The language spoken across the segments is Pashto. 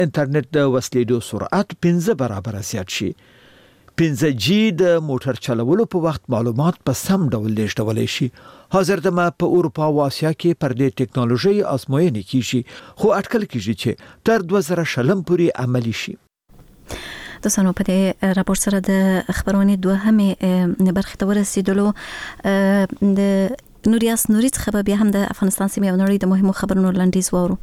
انټرنیټ د وسیلېدو سرعت 15 برابر زیات شي. 5G د موټر چلولو په وخت معلومات په سم ډول لیږدولی شي. حاضر دمه په اروپا او آسیا کې پر دې ټکنالوژي ازموینې کیږي، خو اټکل کیږي چې تر 2020 پورې عملی شي. دوستانو په دې راپور سره د خبرونې دوهمې برخې ته ورسېدلو. د نوریاس نوري څخه بیا هم د افغانستان سیمې او نړۍ د مهمو خبرونو لنډیز وورو.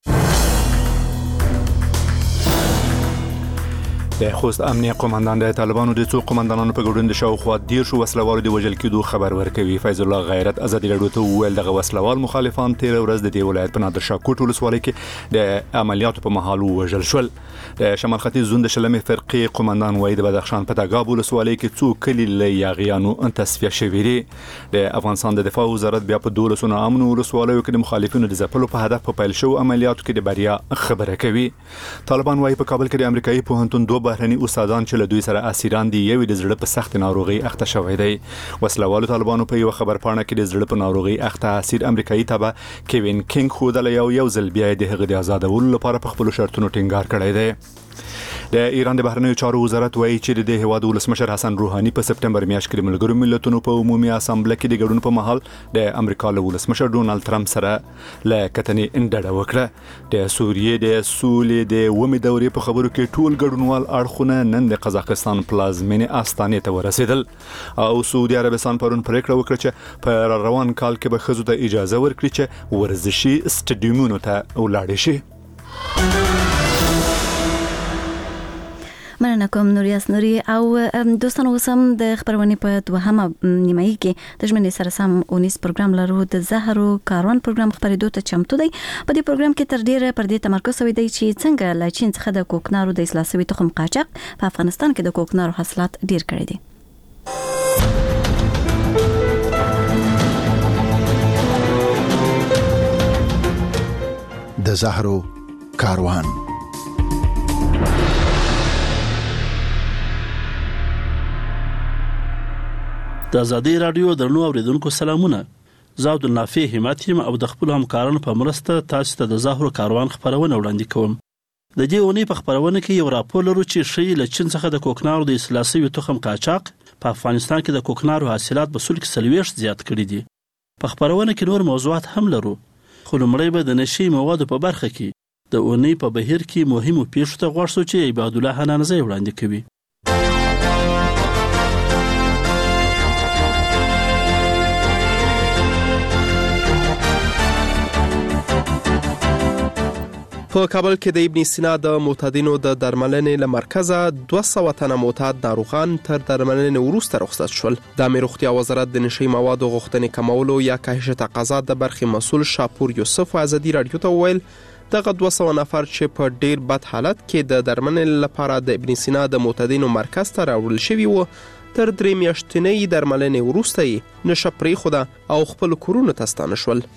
د خوست امنیه قوماندان د طالبانو د څو قوماندانانو په ګډون د شاوخوا 10 وسلوالو د وژل کېدو خبر ورکوي. فیض الله غیرت ازادي راډیو ته وویل دغه وسلوال مخالفان 13 ورځ د دې ولایت په نادر شاه کوټ ولسوالۍ کې د عملیاتو په مهال وژل شول. د شمال ختیځ زون د شلمې فرقې قوماندان وای د بدخشان په تګاب ولسوالۍ کې څو کلی له یاغیانو تصفیه شوي دي. د افغانستان د دفاع وزارت بیا په 12 امن ولسوالیو کې د مخالفینو د ځپلو په هدف په پیل شو عملیاتو کې د بریا خبره کوي. طالبان وای په کابل کې د امریکایي پوهنتون دوه بهرني استادان چې له دوی سره اسیران دي یو د زړه په سخت ناروغي اخته شوی دی. وسلوالو طالبانو په یو خبر پاڼه کې د زړه په ناروغي اخته اسیر امریکایي تبع کیوین کینګ خودل یو ځل بیا د هغه د آزادولو لپاره په خپل شرطونو ټینګار کړی دی. د ایران د بهرنیو چارو وزارت وایي چې د هیواد ولسمشر حسن روحاني په سپټمبر میاشت کې د ملګرو ملتونو په عمومي اسامبله کې د ګډون په مهال د امریکا له ولسمشر ډونالد ټرمپ سره له کتنې انډړه وکړه. د سوریې د سولې د ومې دورې په خبرو کې ټول ګډونوال اړخونه نن د قزاقستان پلازمینې استانې ته ورسېدل او سعودي عربستان پرون پریکړه وکړه چې په روان کال کې به ښځو ته اجازه ورکړي چې ورزشي سټډیومونو ته ولاړ شي. مننه کوم نوریاس نوري. او دوستانو وسم د خبرونه په دوهمه نیمایي کې د ژمنې سره سم 19 پروګرام لرو. د زهرو کاروان پروګرام خبرېدو ته چمتو دی. په دې پروګرام کې تر ډیره پر دې تمرکز شوی دی چې څنګه له چین څخه د کوکنارو د اصلاح شوي تخم قاچاق په افغانستان کې د کوکنارو حاصلات ډیر کړي دي. د زهرو کاروان. د آزادي رادیو درنو اوریدونکو سلامونه. زه عبدالنافع همت یم او د خپل همکارانو په مرسته تاسو ته د زهرو کاروان خبرونه وړاندې کوم. د دې اونۍ په خبرونه کې یو راپور لرو چې ښیي له چین څخه د کوکنارو د اصلاح شوي تخم قاچاق په افغانستان کې د کوکنارو حاصلات په سل کې 40 زیات کړي دي. په خبرونه کې نور موضوعات هم لرو، خو لومړی به د نشي موادو په برخه کې د اونۍ په بهیر کې مهمو پیښو ته غوږ شو چې عباد الله حنانزی وړاندې کوي. په کابل کې د ابن سینا د معتادینو د درملنې له مرکزه 200 تنه معتاد ناروغان تر درملنې وروسته رخصت شول. د امیر روغتیا وزارت د نشي موادو غوښتنې کمولو یا کاهش تقاضا د برخې مسؤل شاپور یوسف آزادي رادیو ته وویل دغه 200 نفر چې په ډیر بد حالت کې د درملنې لپاره د ابن سینا د معتادینو مرکز ته راوړل شوي وو، تر 3 میاشتنۍ درملنې وروسته یې نشه پرېښوده او خپل کورونو ته ستانه شول.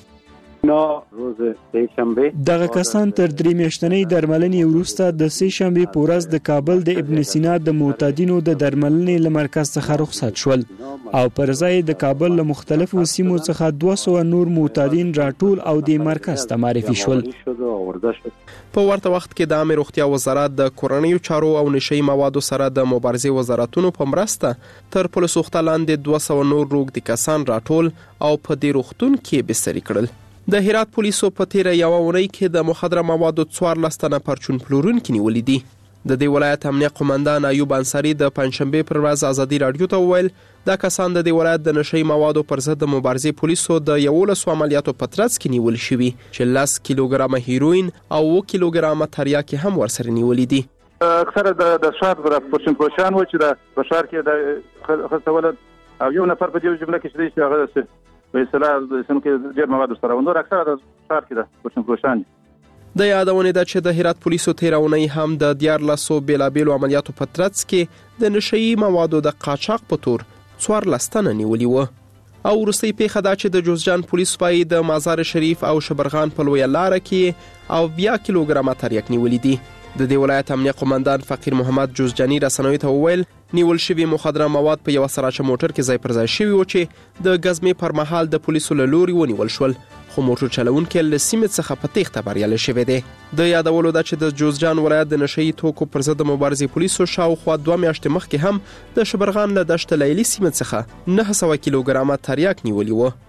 دغه کسان تر 3 میاشتنۍ درملنې وروسته د سه شنبې په ورځ د کابل د ابن سینا د معتادینو د درملنې له مرکز څخه رخصت شول او پر ځای د کابل له مختلفو سیمو څخه 200 نور معتادین راټول او د مرکز ته معرفي شول. په ورته وخت کې د امیر روغتیا وزارت د کورنیو چارو او نشي موادو سره د مبارزې وزارتونو په مرسته تر پولیسو لاندې 200 نور روغتي کسان راټول او په دې روغتون کې بستري کړل. د هرات پولیسو په تیره یو اونۍ کې د مخدره موادو 14 تنه پرچون پلورونکي نیولي دي. د دې ولایت امنیه قومندان ایوب انصاری د پنځشنبه پر ورځ آزادي رادیو ته وویل دا کسان د دې ولایت د نشي موادو پر ضد د مبارزې پولیسو د 11 عملیاتو په ترڅ کې نیول شوي چې 10 کیلوګرامه هیروین او 2 کیلوګرامه تریاکي هم ورسره نیولي دي. اکثره د شهر پر پرچون پوشان و چې د بشار کې د خصوصول او یو نفر په دې جمله کې چې هغه په اصطلاح د سم کې ډېر مواد سره ونور اکثره د شهر کې د پرچون پوشان. د یادونه ده چې د هرات پولیسو تیرونی هم د 14 بیلابیلو عملیاتو په ترڅ کې د نشئی موادو د قاچاق په تور 14 تنه نیولي و. او وروستۍ پیښه دا چې د جوزجان پولیس پای د مزار شریف او شبرغان په لویه لاره کې او 2 کیلوګرامه تریاک نیولي دي. د دې ولایت امنیه قومندان فقیر محمد جوزجانی رسنوي ته وویل نیول شوی مخدره مواد په یو سراچ موټر کې ځای پر ځای شوی و چې د غزمې پر مهال د پولیسو له لوري ونیول شول. خو موټر چلوونکی له سیمې څخه په تېښته بریالی شوی دی. د یادولو ده چې د جوزجان ولایت د نشه یي توکو پر ضد مبارزې پولیسو شاوخوا 2 میاشتې مخکې هم د شبرغان له دشت لیلي سیمې څخه 900 کیلوګرامه تریاک نیولي وو.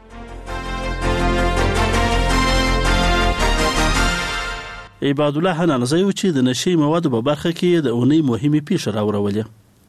عباد الله حنانزی و چې د نشي موادو په برخه کې د اونۍ مهمه پیښه راوړولې.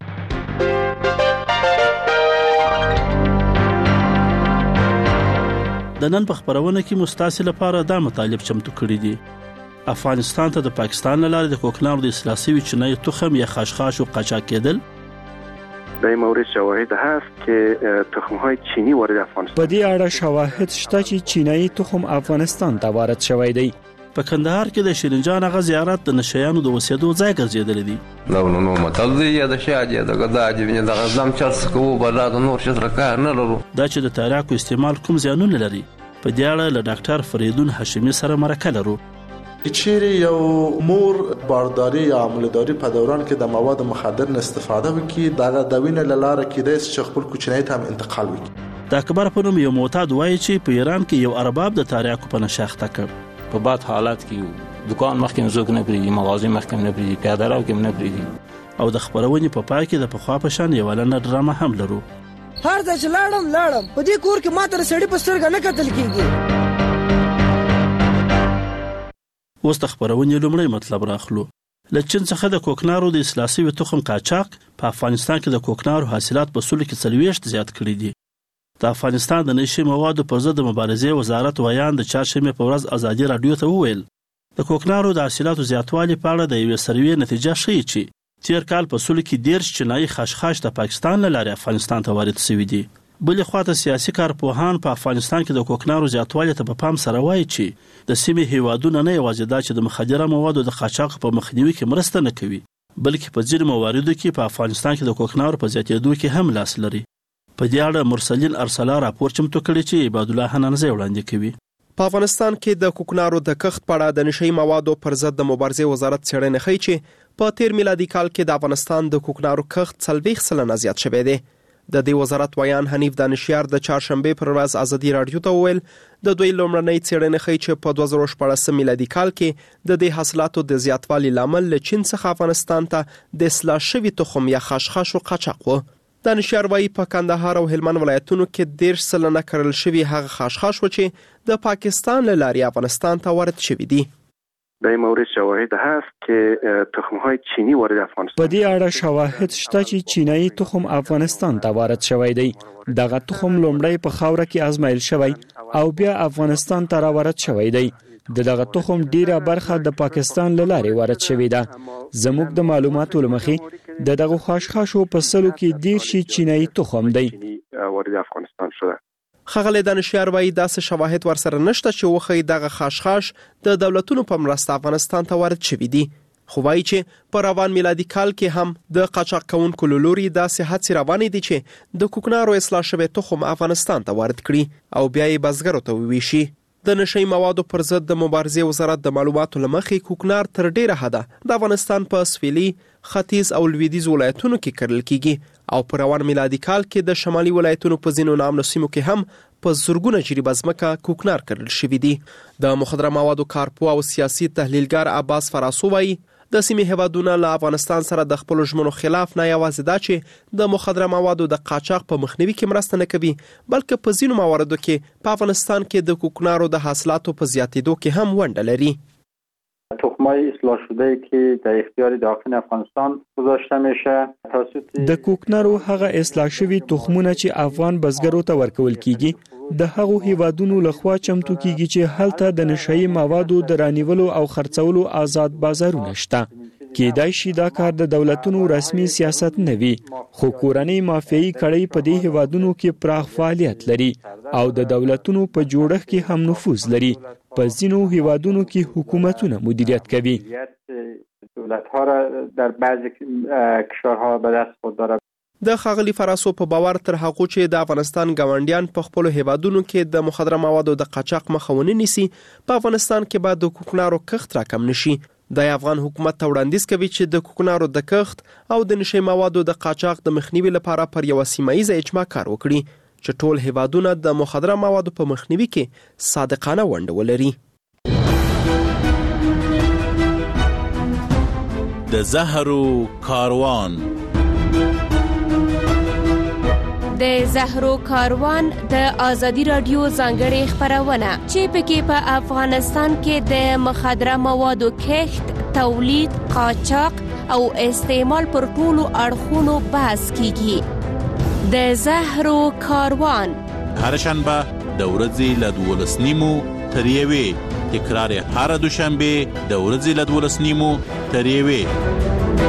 د نن په خبرونه کې مستاسل لپاره دا مطالب چمتو کړی دي. افغانستان ته د پاکستان لاره د کوکنارو د اصلاح شوي چینی تخم یا خشخاش و قاچاق کېدل. در این مورد شواهد هست که تخم‌های چینی وارد افغانستان. په دې اړه شواهد شته چې چینی تخم افغانستان ته وارد شوی دی. په کندهار کې د شیرینجان هغه زیارت د نشیانو د اوسېدو ځای ګرځېدلی دی. نو متل دی یا د شاجې د غداجې ویني د غزم چرس کوو بلا د نور شتر کار نه لرو. دا چې د تریاکو استعمال کوم زیانونه لري په دې اړه له ډاکټر فریدون هاشمي سره مرکه لرو. چیرې یو مور بارداری یا عملداری په دوران کې د مواد مخدر نه استفاده وکړي دغه د وینې له لارې کېدای شي چې خپل کوچنی ته هم انتقال وکړي. د اکبر په نوم یو معتاد وایي چې په ایران کې یو ارباب د تریاکو په نشه اخته کړ. په بد حالت کې دکان مخکې زوګ نه پریږي، مغازه مخکې نه پریږي، پیاده رو کې نه پریږي. او د خبرونې په پای کې د پخوا په شان یو لنډه ډرامه هم لرو. هر ځای چې لاړم په دې کور کې ماته سړی په سترګه نه کتل کیږي. اوس د خبرونې لومړی مطلب راخلو. له چین څخه د کوکنارو د اصلاح شوي تخم قاچاق په افغانستان کې د کوکنارو حاصلات په سلو کې 40 زیات کړي دي. د افغانستان د نشي موادو پر ضد مبارزې وزارت ویان د چهارشنبه په ورځ ازادي رادیو ته وویل د کوکنارو د حاصلاتو زیاتوالي په اړه د یوې سروې نتیجه ښیي چې تیر کال په سلو کې 10 چینایي خشخاش د پاکستان له لارې افغانستان ته وارد شوي دي. بلې خواته سیاسي کارپوهان په افغانستان کې د کوکنارو زیاتوالي ته په پام سره وایي چې د سیمې هیوادونه نه یوازې دا چې د مخدره موادو د قاچاق په مخنیوي کې مرسته نه کوي بلکې په ځینو مواردو کې په افغانستان کې د کوکنارو په زیاتېدو کې هم لاس لري. په دې اړه مرسلین ارسلا راپور چمتو کړی چې عباد الله حنانزی وړاندې کوي. په افغانستان کې د کوکنارو د کښت په اړه د نشي موادو پر ضد د مبارزې وزارت څېړنې ښیي چې په تیر میلادي کال کې د افغانستان د کوکنارو کښت 40% زیات شوی دی. د دې وزارت ویان حنیف دانشیار د چهارشنبه پر ورځ ازادي رادیو ته وویل د دوی لومړنۍ څېړنې ښیي چې په 2014 میلادي کال کې د دې حاصلاتو د زیاتوالي لامل له چین څخه افغانستان ته د اصلاح شوي تخم یا خشخاش او قاچاق و. دانشیار وایي په کندهار او هلمند ولایتونو کې 10% کرل شوي هغه خشخاش و چې د پاکستان له لارې افغانستان ته وارد شوي دي. در این مورد شواهد هست که تخم‌های چینی وارد افغانستان. په دې اړه شواهد شته چې چینایي تخم افغانستان ته وارد شوی دی. دغه تخم لومړی په خاوره کې آزمایل شوی او بیا افغانستان ته راوارد شوی دی. دغه تخم ډیره برخه د پاکستان له لارې وارد شوی ده. زموږ د معلوماتو لمخې دغه خشخاشو په سلو کې 10 چینایي تخم دی. وارد افغانستان شده. ښاغلی دانشیار وایي داسې شواهد ورسره نشته چې وښیي دغه خشخاش د دولتونو په مرسته افغانستان ته وارد شوي دي. خو وایي چې په روان میلادي کال کې هم د قاچاق کوونکو له لوري داسې هڅې روانې دي چې د کوکنارو اصلاح شوی تخم افغانستان ته وارد کړي او بیا یې بزګرو ته وویشي. د نشي موادو پر ضد د مبارزې وزارت د معلوماتو لمخې کوکنار تر ډیره حده د افغانستان په سویلي، ختیځ او لویدیځ ولایتونو کې کرل کیږي او په روان میلادي کال کې د شمالي ولایتونو په ځینو نامنو سیمو کې هم په زرګونه جریبه ځمکه کوکنار کرل شوي دي. د مخدره موادو کارپوه او سیاسي تحلیلګر عباس فراسو وایي د سیمې هیوادونه له افغانستان سره د خپل ژمنو خلاف نه یوازې دا چې د مخدره موادو د قاچاق په مخنیوي کې مرسته نه کوي بلکې په ځینو مواردو کې په افغانستان کې د کوکنارو د حاصلاتو په زیاتېدو کې هم ونډه لري. تخم‌های اصلاح شده که در اختیار داخل افغانستان گذاشته میشه توسط د کوکنارو هغه اصلاح شوي تخمونه چې افغان بزګرو ته ورکول کیږي د هغو هیوادونو لخوا چمتو کیږي چې هلته د نشئی موادو د رانیولو او خرڅولو آزاد بازارونه شته. کېدای شي دا کار د دولتونو رسمي سیاست نه وي خو کورنۍ مافیایي کړۍ په دې هیوادونو کې پراخ فعالیت لري او د دولتونو په جوړښت کې هم نفوذ لري. په ځینو هیوادونو کې حکومتونه مدیریت کوي. دولت‌ها را در بعضی کشورها به دست خود داره. د ښاغلي فراسو په باور تر هغه چې د افغانستان ګاونډیان په خپل هیوادونو کې د مخدره موادو د قاچاق مخه ونه نیسي په افغانستان کې به د کوکنارو کښت راکم نشي. د افغان حکومت ته وړاندیز کوي چې د کوکنارو د کښت او د نشي موادو د قاچاق د مخنیوي لپاره پر یو سیمه ییزه اجماع کار وکړي. چې ټول هیوادونه د مخدره موادو په مخنیوي کې صادقانه ونډه ولري. د زهرو کاروان. د زهرو کاروان د آزادی رادیو ځانګړې خبرونه چې پکې په افغانستان کې د مخدره موادو کښت، تولید، قاچاق او استعمال پر ټولو اړخونو بحث کیږي. د زهرو کاروان هر شنبه د ورځې له 12:30 تر 1 تکرار هر دوشنبه د ورځې له 12:30 تر 1.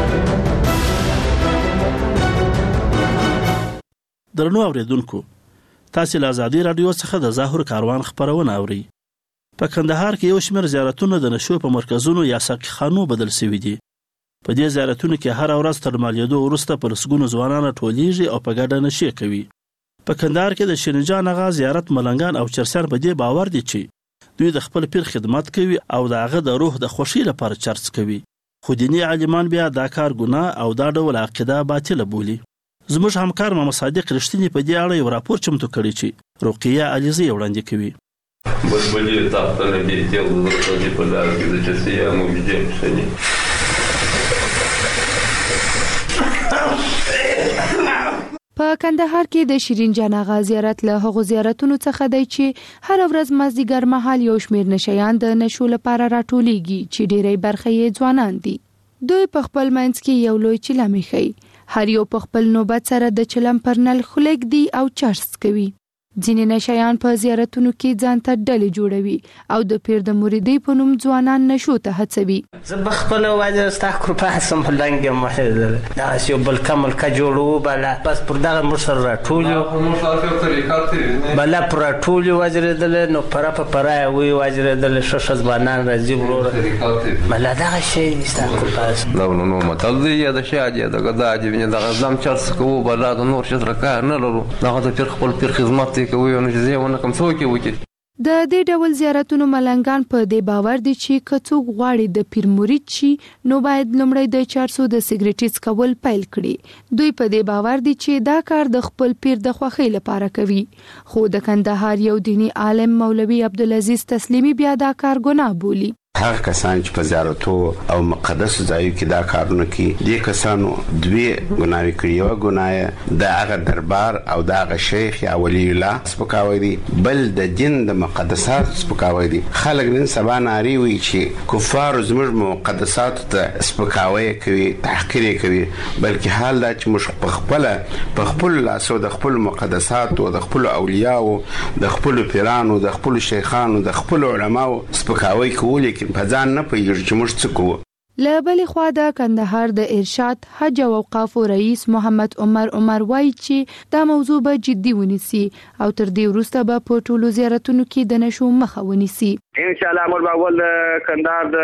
درنو اوریدونکو، تاسو له آزادی رادیو څخه د زهرو کاروان خبرونه اورئ. په کندهار کې یو شمېر زیارتونه د نشو په مرکزونو یا ساقخانو بدل شوي دي. په دې زیارتونو کې هر ورځ تر مالیدو وروسته په لسګونو ځوانان ټولیږي او په ګډه نشي کوي. په کندهار کې د شینجان اغا زیارت ملنګان او چرسیان په دې باور دي چې دوی د خپل پیر خدمت کوي او د هغه د روح د خوشي لپاره چرس کوي. خو دیني عالمان بیا دا کار ګناه او دا ډول عقیده باطله بولي. زموږ همکار محمد صادق رښتینی په دې اړه یو راپور چمتو کړی چې رقیه علیزی وړاندې کوي. بلبلی تاختن بیتیل زرطی پدار که ده چسی همو بیجیم شدی. په کندهار کې د شیرین جان اغا زیارت له هغو زیارتونو څخه دی چې هر ورځ مازدیګر مهال یو شمېر نشیان د نشو لپاره راټولیږي چې ډېری برخه یې ځوانان دي. دوی په خپل منځ کې یو لوی چلم ایښی. هر یو په خپل نوبت سره د چلم پر نل خلک دی او چرس کوي. ځینې نشیان په زیارتونو کې ځان ته ډلې جوړوي او د پیر د مریدۍ په نوم ځوانان نشو ته هڅوي. زه به خپله وایي ستا کورپه هڅم په لنګ یم دغسې یو بلکه ملکه جوړوو بله بس پر دغه موږ سره راټول یو بله پر راټول یو وجرېدلې نو پره په پره یې وایي وجرېدلې ښه ښه ځوانان راځي وروره بله دغه شی دي ستا کورپه هڅم دا نو متل دی یا د شاید یا د ګدا عجیبینې دغه ځم چرس کوو بله د نور څه سره کار نه لرو دغه د پیر خپل پیر خدمت کوي او نشي ونه کوم څوک وکړي. د دې ډول زیارتونو ملنګان په دې باور دي چې که څوک غواړي د پیر مرید شي نو باید لومړی د چرسو د سیګریټ څکول پیل کړي. دوی په دې باور دي چې دا کار د خپل پیر د خوښۍ لپاره کوي. خو د کندهار یو دینی عالم مولوي عبدالعزیز تسلیمی بیا دا کار ګناه بولي. هغه کسان چې په زیارتو او مقدس ځایو کې دا کارونه کوي دې کسانو دوی ګناوي کوي. یو ګناه د هغه دربار او د هغه شیخ یا ولی الله سپکاوی دي، بل د دین د مقدسات سپکاوی دي. خلک نن سبا ناري وي چې کفار زموږ مقدسات ته سپکاوی کوي، تحقیر کوي، بلکې حال دا چې موږ په خپل لاسو د خپل مقدسات او د خپل اولیاء د خپل پیرانو د خپل شیخانو د خپل علماو سپکاوی کوي په ځان نه پوهېږو چې موږ څه کوو. له بلې خوا د کندهار د ارشاد حج او اوقافو رئیس محمد عمر وایي چې دا موضوع به جدي ونیسي او تر دې وروسته به په ټولو زیارتونو کې د نشو مخه ونیسي. ان شاء الله موږ به اول کندهار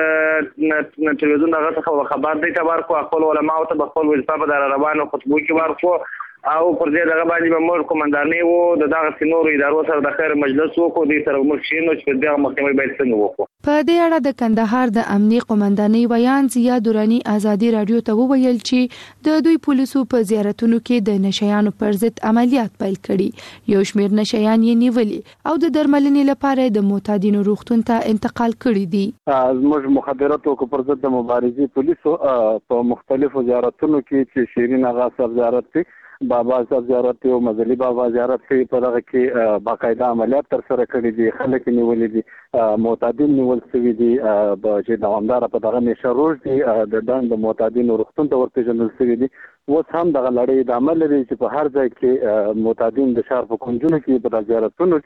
د تلویزیون دغه څخه خبر دی ته ورکو خپل علماو ته خپل وظیفه په در روانو خطبو کې ورکو او پر دې دغه باندې به موږ قومندانۍ وو د دغه نورو ادارو سره د خیر مجلس وکړو دې سره موږ شینو چې دغه محکمې باید څنګه وکړو. په دې اړه د کندهار د امنیه قومندانۍ ویان ضیا دورانی آزادی رادیو ته وویل چې د دوی پولیسو په زیارتونو کې د نشیانو پر ضد عملیات پیل کړي. یو شمېر نشیان یې نیولي او د درملنې لپاره د معتادینو روغتون ته انتقال کړي دي. زموږ مخدراتو پر ضد د مبارزې پولیسو په مختلفو زیارتونو کې چې شیرین اغا صاحب زیارت دی، بابا صاحب زیارت او مزلی بابا زیارت په دغه کې باقاعده عملیات تر سره کړي دي. خلک نیولې دي، معتادین نیول شوي دي چې دوامدار په دغه نشه روز دي د دند معتادینو روغتون ته ورپېژندل شوي دي. اوس هم دغه لړۍ ادامه لري چې په هر ځای کې معتادین د ښار په کونجونو کې په زیارتونو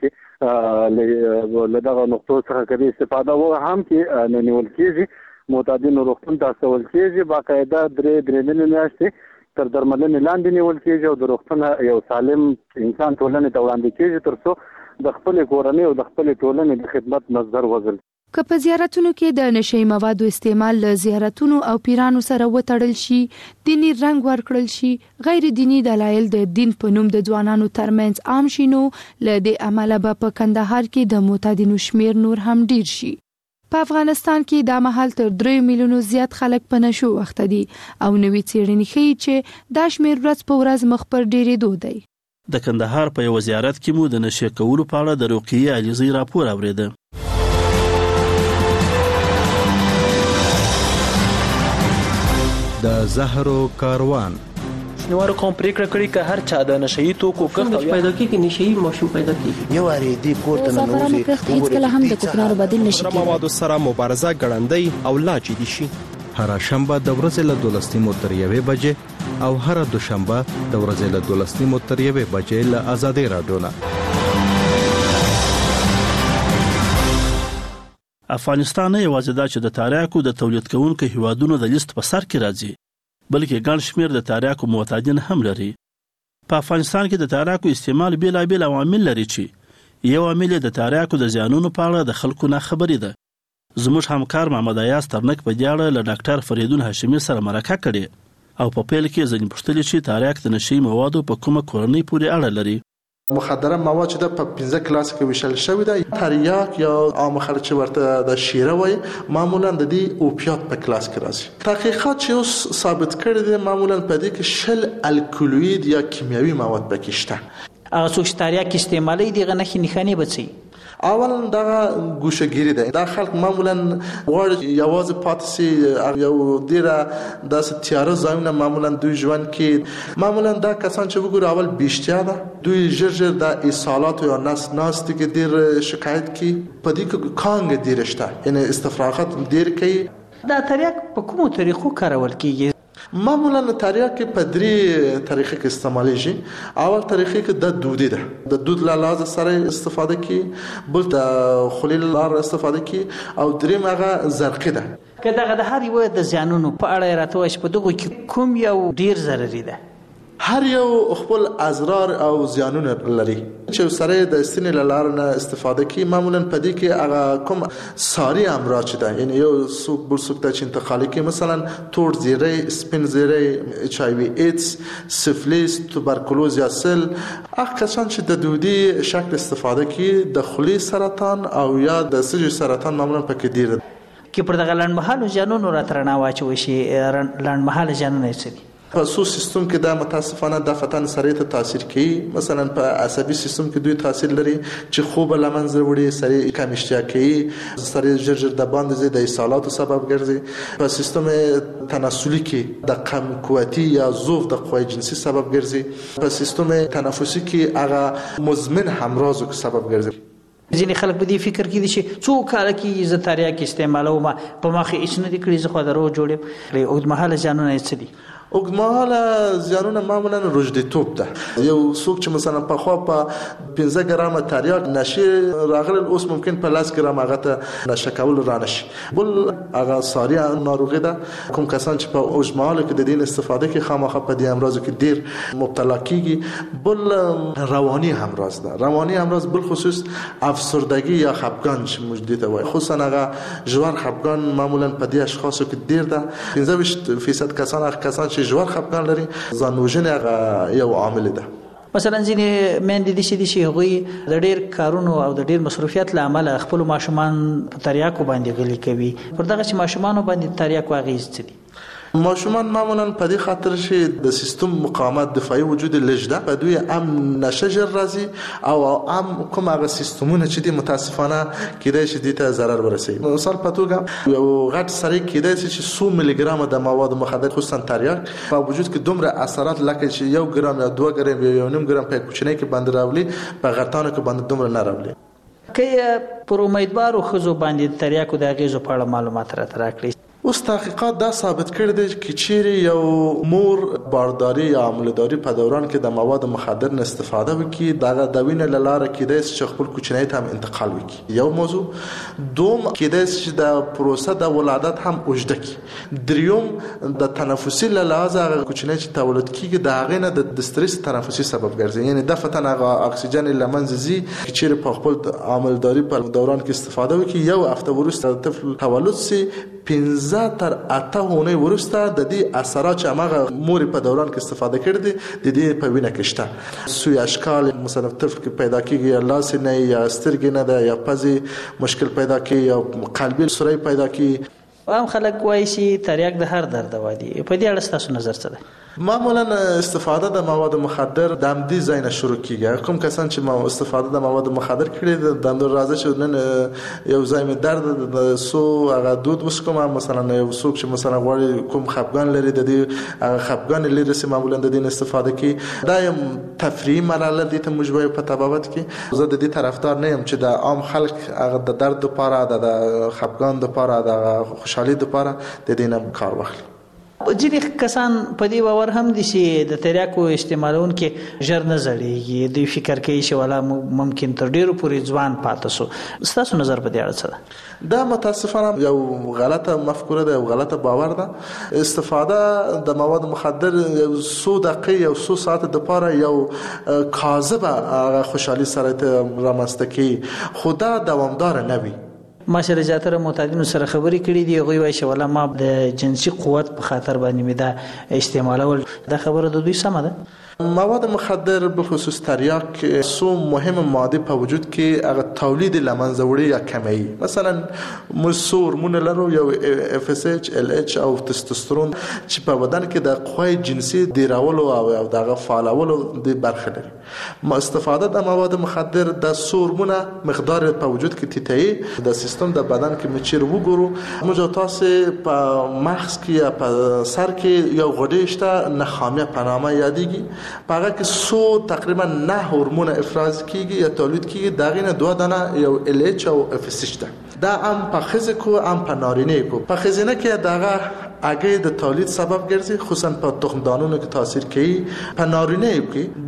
کې له دغه نقطو څخه کوي استفاده هم کې نه نیول کېږي، معتادینو روغتون ته استول کېږي. باقاعده درې میاشتې تر درملنې لاندې نیول کېږي او د روغتون یو سالم انسان ټولنې ته وړاندې کېږي تر څو د خپل کورنۍ او د خپل ټولنې د خدمت مصدر وګرځي. که په زیارتونو کې د نشي موادو استعمال له زیارتونو او پیرانو سره وتړل شي، دینی رنګ ورکړل شي، غیر دینی دلایل د دین په نوم د ځوانانو ترمنځ عام شي، نو له دې عمله به په کندهار کې د معتادینو شمیر نور هم ډیر شي. په افغانستان کې دا مهال تر 3 میلیونو زیات خلک په نشو وخته دي او نوې څېړنې ښیي چې دا شمیر ورځ په ورځ مخ پر ډېرېدو دی. د کندهار په یو زیارت کې مو د نشه کولو په اړه د رقیه علیزی راپور اوریده. د زهرو کاروان شنوارو کوم پریکړه کړې چې هر چا د نشئی توکو کښت پیدا کیږي نشئی ماشوم پیدا کیږي یو اړې دی کوټه نه نوځي هیڅ کله هم د کوکنارو بدیل نشي کېدای. موادو سره مبارزه ګړندۍ او لا جدي شي. هر شنبه د ورځې له 12 تر 1 بجې او هر دوشنبه د ورځې له 12 تر 1 بجې له آزادۍ رادیو نه. افغانستان یوازې دا چې د تریاکو د تولید کوونکو هیوادونو د لیست په سر کې راځي، بلکې ګڼ شمېر د تریاکو معتادین هم لري. په افغانستان کې د تریاکو استعمال بیلابیل عوامل لري چې یو عامل د تریاکو د زیانونو په اړه د خلکو نه خبرې ده. زموږ همکار محمد ایاز ترنک په دې اړه له ډاکټر فریدون هاشمي سره مرکه کړې او په پیل کې ځینې پوښتنې چې تریاک د نشئی موادو په کومه کورنۍ پورې اړه لري. مخدره مواد چې د په 15 کلاس کې ویشل شوی دی، تریاک یا عام خلک چې ورته د شیره وایي معمولا د دې اوپیات په کلاس کې راځي. تحقیقات چې اوس ثابت کړي دي معمولا په دې کې 10 الکولوید یا کیمیاوي مواد پکې شته. هغه څوک چې تریاک استعمالي دي غنښې نښانې بچي. اولا دا ګوشهګیری دی. دا خلک معمولا غواړي یوازې پاتې سي یو ډیره داسې تیاره ځایونه معمولا دوی ژوند کې. معمولا دا کسان چې وګورو اول بیشتیا ده، دوی ژر د اسهالات یا ناستي کې ډیر شکایت کوي. په دې کې کانګ ډیر شته، یعنی استفراغات ډیر کوي. دا تریاک په کومو طریقو کارول کیږي؟ معمولا تریاک په 3 طریقې کې استعمالیږي. اول طریقې کې د دودي ده، د دود له لحاظ سره استفاده کی، بل د خلیل لار استفاده کی، او دریم هغه زرقي ده. که دغه د هر یو د زیانونو په اړه راته وایي په دغه کې کوم یو ډیر ضرري ده؟ هر یو خپل اضرار او زیانونه لري. چې سره د استنې له لارې نه استفاده کی معمولا په دې کې هغه کوم ساري امراض ده، یعنی یو څوک بل څوک ته انتقالي کی، مثلا تور زیری، سپین زیری، ایچ آی وی ایدز، سفلیس، توبرکلوز یا سل. هغه کسان چې د دودي شکل استفاده کی د خلی سرطان او یا د سږي سرطان معمولا پکې ډیر کې پر دغه لنډمهاله ژوندونو راترنه واچوي شي. لنډمهاله ژوندونه څه دي؟ په سو سیستم کې دا متاسفانه د فتن سره ته تاثیر کوي. مثلا په عصبي سیستم کې دوی تاثیر لري چې خوب لمنځه وړي، سره کم اشتها کوي، سره ژر د باندې د اسهالاتو سبب ګرځي. په سیستم تناسلي کې د کم قوتي یا ضعف د قوی جنسي سبب ګرځي. په سیستم تنفسي کې هغه مزمن همراضو سبب ګرځي. ځینې خلک په دې فکر کې دي چې څو کاله کې زه تریاک استعمالوم په مخ هیڅ نه دي کړی، زه خو درو جوړم. اوږدمهاله زیانونه یې څه دي؟ اوږدمهاله زیانونه معمولا روږديتوب ده. یو څوک چې مثلا په خوا په 15 ګرام تریاک نشه راغلی، اوس ممکن په 10 ګرام هغه ته نشه کول را نشي. بل هغه ساري ناروغي ده. کوم کسان چې په اوږدمهاله کې د دین استفاده کوي خامخا په دې امراض کې ډیر مبتلا کیږي. بل رواني امراض ده. رواني امراض بل خصوص افسردگی یا خفګان چې موجود ده، خصوصا هغه ژور خفګان معمولا په دې اشخاصو کې ډیر ده. 15% کسان چې ژور خفګان لري، ځان وژنې یو عامل ده. مثلا ځینې میندې دي چې هغوی د ډیر کارونو او د ډیر مصروفیت له امله خپل ماشومان په تریاکو باندې غلي کوي. پر دغه چې ماشومانو باندې تریاکو اغیز څه دي؟ ماشومان معمولا په دې خاطر چې د سیستم مقاومت دفاعي وجود لږ ده، په دوی ام نشه ژر راځي او ام کوم هغه سیستمونه چې د متاسفانه کېدای شي د ته ضرر ورسوي. مثال په توګه یو غټ سړی کېدای شي چې 100 ملي ګرام د مواد مخدر خصوصا تریاک په وجود کې دومره اثرات لکه چې 1 ګرام یا 2 ګرام یا 1.5 ګرام په کوچنۍ کې باندې راولي، په غټانو کې باندې دومره نه راولي. که پر امیدوارو ښځو باندې تریاکو د اغیزو په اړه معلومات راکړي. اوس تحقیقات دا ثابت کړی دی چې چیرې یو مور بارداری یا عملداری په دوران کې د مواد مخدر نه استفاده وکړي، دغه د وینې له لارې کېدای شي چې خپل کوچنی ته هم انتقال وکړي. یو موضوع. دوم، کېدای شي چې د پروسه د ولادت هم اوږده کړي. دریم، د تنفسي له لحاظه هغه کوچنی چې تولد کېږي د هغې نه د سترس تنفسي سبب ګرځي، یعنی دفعتاً هغه اکسیجن له منځه ځي. چیرې په خپل عملداری په دوران کې استفاده وکړي، یو هفته وروسته د طفل تولد سي 15 تر 8 اونۍ وروسته د دې اثرات چې هغه مور په دوران کې استفاده کړي دي د دې په وینه کې شته. سوی اشکال مثلا طفل کې پیدا کیږي، یا لاس نه یا سترګې نه ده یا پزې مشکل پیدا کوي یا قلبي سوري پیدا کوي. عام خلک وایي چې تریاک د هر درد دوا دی. په دې اړه ستاسو نظر څه دی؟ معمولا استفاده د مواد مخدر د همدې ځای نه شروع کیږي. کوم کسان چې استفاده د مواد مخدر کړي د اندور راځي چې نن یو ځای می درد د سو هغه دود وسکم، مثلا یو څوک چې مثلا غواړي کوم خپګان لري د دې خپګان لري چې معمولا د دې استفاده کوي. دا یم تفریحي مرحله دي ته موږ په تبابت کې زه د دې طرفدار نه یم چې د عام خلک هغه د درد لپاره د خپګان لپاره د خوشحالي لپاره د دې نه کار واخلي. ځینې کسان په دې باور هم دي چې د تریاکو استعمالونکي ژر نه زړېږي، دوی فکر کوي چې والا ممکن تر ډیرو پورې ځوان پاتې سو. ستاسو نظر په دې اړه څه ده؟ دا متاسفانه یو غلطه مفکوره ده، یو غلطه باور ده. استفاده د مواد مخدر یو څو دقیقې یو څو ساعت د پاره یو کاذبه خوشحالي سره رامنځته کوي، خو دا دوامدار نه وي. ما سره زیاتره معتادینو سره خبرې کړې دي، هغوی وایي چې والا ما د جنسي قوت په خاطر باندې مې دا استعمالول. دا خبره د دوی سمه ده؟ مواد مخدر به خصوص تریاک سو مهم ماده په وجود کې هغه تولید لمنځه وړي یا کمی. مثلا مسور مون لرو یو FSH LH او تستوسترون چې په بدن کې د قوی جنسي دیراولو او دغه فعالولو د برخه لري. استفاده د مواد مخدر د سورمونه مقدار په وجود کې تیتای د سیستم د بدن کې مچیر وګورو موږ تاسو په مغز کې یا په سر کې یو غوډه شته نخامه په نامه یادېږي. پاګه کې سو تقریبا 9 هورمون افراز کیږي یا تولید کیږي. دغه نه 2 دانه یو LH او FSH ده. دا هم په خزه کو هم په نارینه کو. په خزینه کې دغه اگه د تولید سبب ګرځي، خصوصا په تخم دانونو کې تاثیر کوي. په نارینه کې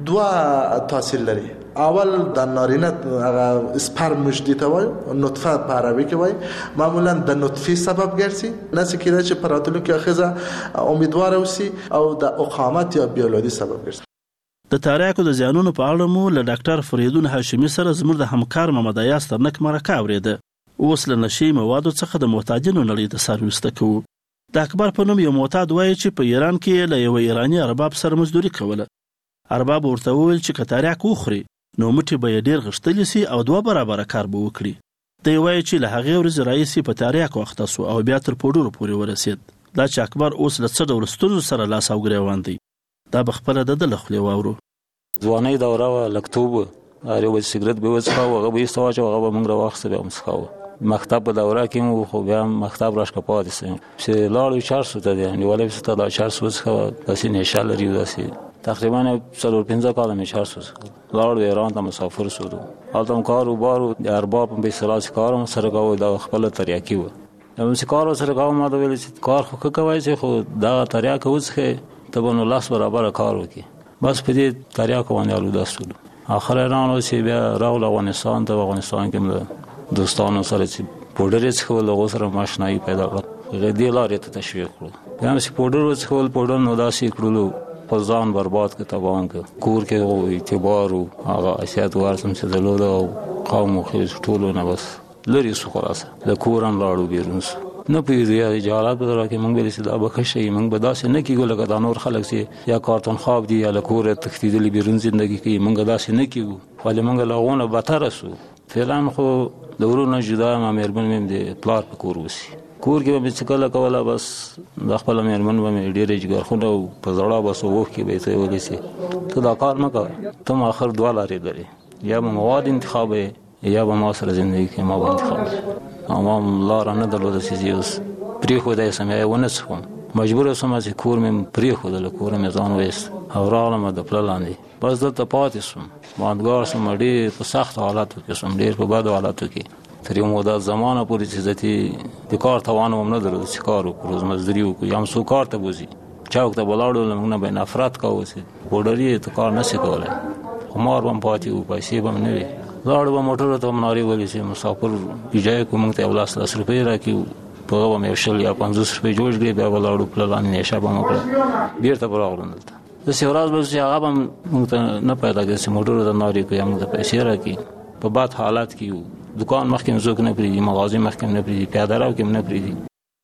2 تاثیر لري. اول د نارینه هغه سپرم مجدی ته وای، نطفه په عربی کې وای، معمولا د نطفه سبب ګرځي. نس کېده چې پراتلو کې خزه امیدوار اوسي او د اقامت یا بیولوژي سبب ګرځي. د تریاکو د زیانونو په اړه مو له ډاکټر فریدون هاشمي سره زموږ د همکار محمد ایاز ترنک مرکه اورېده. اوس له نشي موادو څخه د معتادینو نړۍ ته سروسته کوو. د اکبر په نوم یو معتاد وایي چې په ایران کې له یو ایرانی ارباب سره مزدوري کوله. ارباب ورته وویل چې که تریاک وخوري نو مټې به یې ډېر غښتلي سي او 2 برابره کار به وکړي. دی وایي چې له هغې ورځې راهیسې په تریاک اخته سو او بیا تر پوډرو پورې ورسېد. دا چې اکبر اوس له څه ډول ستونزو سره لاس او ګریوان دی، دا به خپله د ده له خولې واورو. ځوانۍ دوره وه، لکتوب وه، هر یو سګرټ به وڅښاو، هغه به ایسته واچوه، هغه به موږ راواخیسته بیا هم څښاوه. مکتب په دوره کې مو خو بیا هم مکتب راشکه پاتې سوم چې لاړو 400 ته دی نیولې پسې ته دا 400 څخه داسې نشه لري داسې تقریبا 4-5 کاله مې 400 لاړو ایران ته مسافر شو. هلته هم کار و بار د ارباب په اصطلاح کار هم سره کوو، دا خپله تریاکي وه. هم چې کار سره کوو ما ته ویل چې کار خو ښه کوی چې خو دغه تریاکه وڅښې ته به نو 10 برابره کار وکړي. بس په دې تریاکو باندې آلوده شولو. آخر ایران و چې بیا راغلو افغانستان ته. افغانستان کې مې دوستانو سره چې پوډر یې څښول هغو سره مې اشنایي پیدا کړه. هغې دې لارې ته تشویق کړو. بیا هم چې پوډر وڅښول، پوډر نو داسې کړلو په ځان برباد کړه، تباه کړه. کور کې اعتبار و هغه حیثیت ورسم چې درلود او قوم و خیز ټولو نه بس لرې سو. خلاصه له کور هم لاړو بیرون سو. نه پوهېږو یا جهالت به راکړي. موږ به چې دا به ښه شي، موږ به داسې نه کېږو لکه دا نور خلک چې یا کارتون خواب دي یا له کوره تښتېدلي بیرون زندګي کوي. موږ داسې نه کېږو، ولې موږ له هغو نه بدتره سو. فعلا خو د ورور نه جدا یم، مېرمن مې د پلار په کور اوسي. کور کې به مې څه کله کوله، بس د خپله مېرمن به مې ډېرې جګرخونه او په زړه بس اوښکې به یې څه ویلې چې ته دا کار مه کوه، ته هم آخر 2 لارې لرې، یا به مواد انتخابوې یا به ما سره زندګي کې ما به انتخاب. او ما هم لاره نه درلوده چې اوس پرېښودی سم یا یې ونه څښم. مجبور سوم چې کور مې پرېښوده، له کوره مې ځان ویست او راغلم د پله لاندې. بس دلته پاتې سوم، بانډګار سوم، ډېر په سختو حالاتو کې سوم، ډېر په بدو حالاتو کې. تر یو مدت زمانه پورې چې زه د کار توان هم نه درلود چې کار وکړو، روزمزدوري وکړو، یا هم څوک کار ته بوځي. چوک ته به لاړو، له موږ نه به یې نفرت کوو چې پوډر یې ته کار نه شي کولی. خمار به هم پاتې وو، پیسې به هم نه وي. لاړو به موټرو ته هم نارې ویلې چې مسافر اجایه کړو، موږ ته یو 10 روپۍ راکړي، په هغه به مې 20 یا 50 روپۍ جوړ کړې. بیا به لاړو پله لاندې نشه به مو کړه، بېرته به راغلو دلته. داسې ورځ به چې هغه به موږ ته نه پیدا کړي چې موټرو ته نارې کړي یا موږ ته پیسې راکړي. په بد حالت کې یو، دکان مخکې هم څوک نه پرېږدي، مغازې مخکې هم نه پرېږدي، پیاده رو کې هم نه پرېږدي.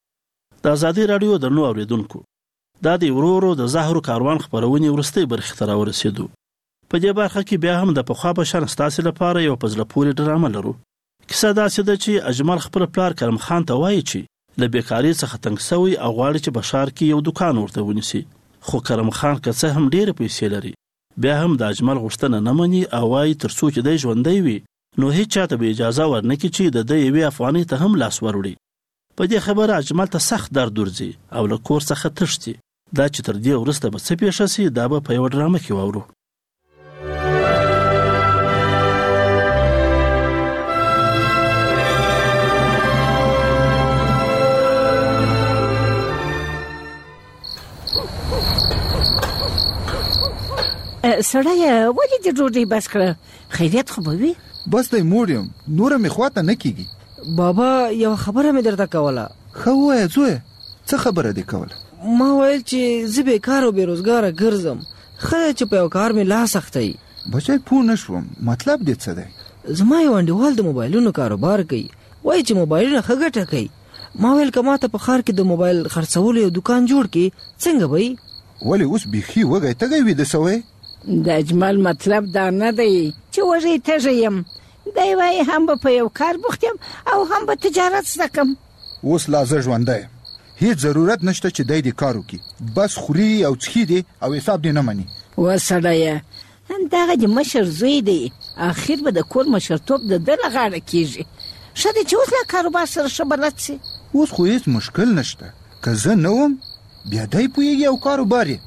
د ازادي راډیو درنو اورېدونکو، دا د ورو ورو د زهرو کاروان خپرونې وروستۍ برخې ته راورسېدو. په دې برخه کې بیا هم د پخوا په شان ستاسې لپاره یو په زړه پورې ډرامه لرو. کیسه داسې ده چې اجمل خپل پلار کرم خان ته وایي چې له بیکاری څخه تنګ شوی او غواړي چې بشار کې یو دکان ورته ونیسي. خو کرم خان که څه هم ډېرې پیسې لري بیا هم د اجمل غوښتنه نه مني او وایي تر څو چې دی ژوندی وي نو هیڅ چاته به اجازه ورنکړي چې د ده یوې افغانۍ ته هم لاس وروړي. په دې خبره اجمل ته سخت درد ورځي او له کور څخه تښتي. دا چې تر دې وروسته به څه پیښه سي دا به په یوه ډرامه کې واورو. سړی ولې د ډوډۍ بس کړه؟ خیریت خو به وي؟ بس دی موړ یم، نوره مې خواته نه کېږي. بابا یو خبره مې درته کوله. ښه ووایه زویه، څه خبره دې کوله؟ ما ویل چې زه بیکار او بېروزګاره ګرځم، ښه دی چې په یو کار مې لاس اختی. بچی پوه نه شوم، مطلب دې څه دی؟ زما یو انډیوال د موبایلونو کاروبار کوي، وایي چې موبایلونه ښه ګټه کوي. ما ویل که ماته په ښار کې د موبایل خرڅولو یو دکان جوړ کړي څنګه به وي؟ ولې اوس بیخي وږی تږی ویده سوی؟ د اجمل مطلب دا نه دی چې وږی تږی یم، دی وایي هم به په یو کار بوخت یم او هم به تجارت زده کړم. اوس لا زه ژوندی یم، هیڅ ضرورت نشته چې دی دې کار وکړي، بس خوري او څښي دي او حساب دې نه مني. وسړیه دغه د مشر زوی دی، اخر به د کور مشرتوب د ده له غاړه کېږي. ښه دی چې اوس له کاروبار سره ښه بلد سي. اوس خو هیڅ مشکل نشته، که زه نه وم بیا دی پوهېږي او کاروبار یې.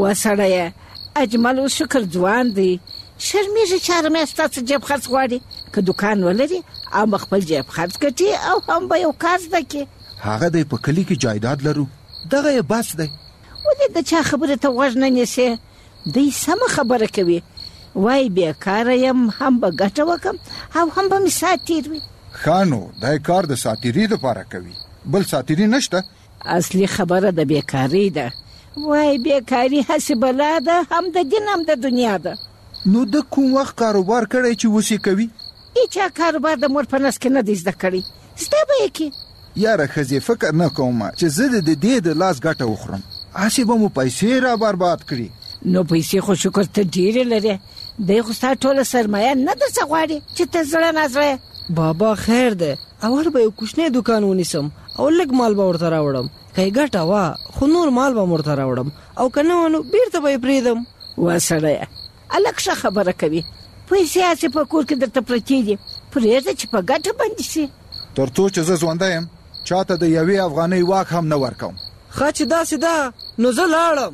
وسړیه اجمل اوس شکر ځوان دی، شرمېږي چې هره میاشت ستاسو جیب خرڅ غواړي. که دکان ولري او به خپل جیب خرڅ ګټي او هم به یو کار زده کړي. هغه دی په کلي کې جایداد لرو، دغه یې بس دی. ولې د چا خبرې ته غوږ نه نیسې؟ دی سمه خبره کوي، وایي بېکاره یم، هم به ګټه وکړم او هم به مې ساعت تېر وي. ښه نو دی کار د ساتیري دپاره کوي، بل ساتیري نشته. اصلي خبره د بېکارۍ ده، وایي بېکاري هسې بلا ده، هم د دین هم د دنیا ده. نو د کوم وخت کاروبار کړی چې اوس یې کوي؟ هېچا کاروبار د مور په نس کې نه دی زده کړی، زده به یې کړي. یاره ښځې فکر نه کوم چې زه د دې د لاس ګټه وخورم، هسې به مو پیسې را برباد کړي. نو پیسې خو شکر ته ډېرې لرې، دی خو ستا ټوله سرمایه نه درڅه غواړي چې ته زړه نازړه. بابا خیر دی، اول به یو کوچنی دکان ونیسم او لږ مال به ورته راوړم، که یې ګټه وه خو نور مال به م ورته راوړم او که نه وه نو بېرته به یې پرېږدم. وسړیه هلک ښه خبره کوي، پیسې هسې په کور کې درته پرتې دي، پرېږده چې په ګټه بندي شي. تر څو چې زه ژوندی یم چاته د یوې افغانۍ واک هم نه ورکوم. ښه چې داسې ده نو زه لاړم.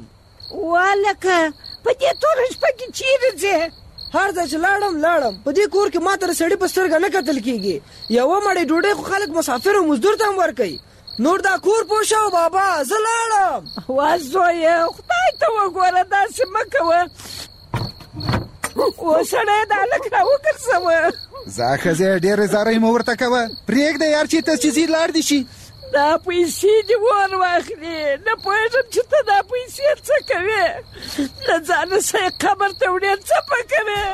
والکه په دې توره شپه کې چیرې ځې؟ هر ځای چې لاړم په دې کور کې ما ته د سړي په سترګه نه کتل کېږي. یوه مړۍ ډوډۍ خو خلک مسافر او مزدور ته هم ورکوي، نور دا کور پوه شو بابا، زه لاړم. وا زویه خدای ته وګوره، داسې مه کوه. وسړی دا هلک راوګرځوه. زه ښځې ډېرې زارۍ مه ورته کوه، پرېږده یار چې ته چې ځي لاړ دې شي. دا پیسې دې ور واخلي، نه پوهېږم چې ته دا پیسې څه کوې، له ځانه سه یې قبر ته وړې څه په کوې.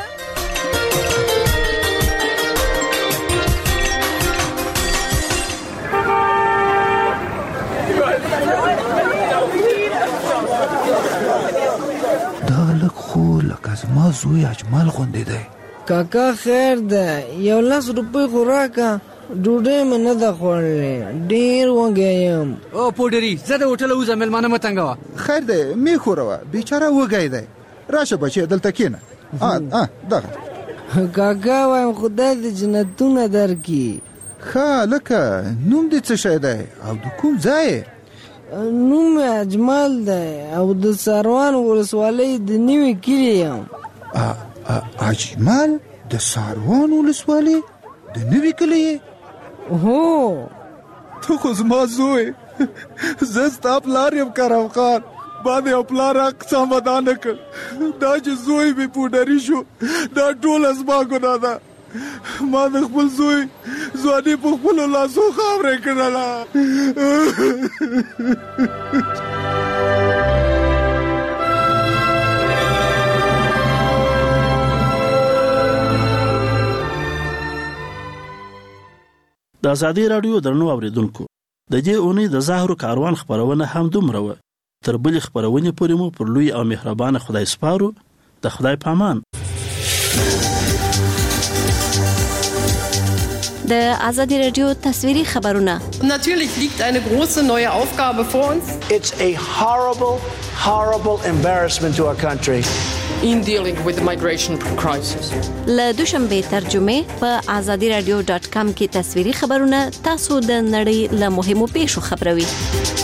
دا لږ خو لکه زما زوی اجمل غوندې دی. کاکا خیر ده، یو 10 روپۍ خو راکه، ډوډۍ مې نه ده خوړلې، ډېر وږی یم. او پوډري زه د هوټله وځم، مېلمانه مه تنګوه. خیر دی مې خوروه، بیچاره وږی دی، راشه بچې دلته کښېنه. دغه کاکا وایم خدای دې جنتونه درکړي. ښه هلکه نوم دې څه شی دی او د کوم ځای؟ نوم مې اجمل دی او د ساروان ولسوالۍ د نوي کلي یم. اجمل د ساروان ولسوالۍ د نوي کلي؟ هو ته خو زما زوی، زه ستا پلار یم کرم خان، ما د یو پلار حق سمه دا نه کړ، دا چې زوی مې پوډري شو دا ټوله زما ګناه ده. ما د خپل زوی ځواني په خپلو لاسو خاورې کړله. د ازادي راډیو درنو اوریدونکو، د دې اونۍ د زهرو کاروان خبرونه هم دومره وه. تر بلې خبرونې پورې مو پر لوی او مهربانه خدای سپارو. د خدای پامان. د آزادی رادیو تصویری خبرونه. Natürlich liegt eine große neue Aufgabe vor uns. It's a horrible embarrassment to our country. In dealing with the migration crisis. له دوشنبه ترجمه په azadiradio.com کې تصویری خبرونه تاسو د نړۍ له مهمو پیښو خبروي.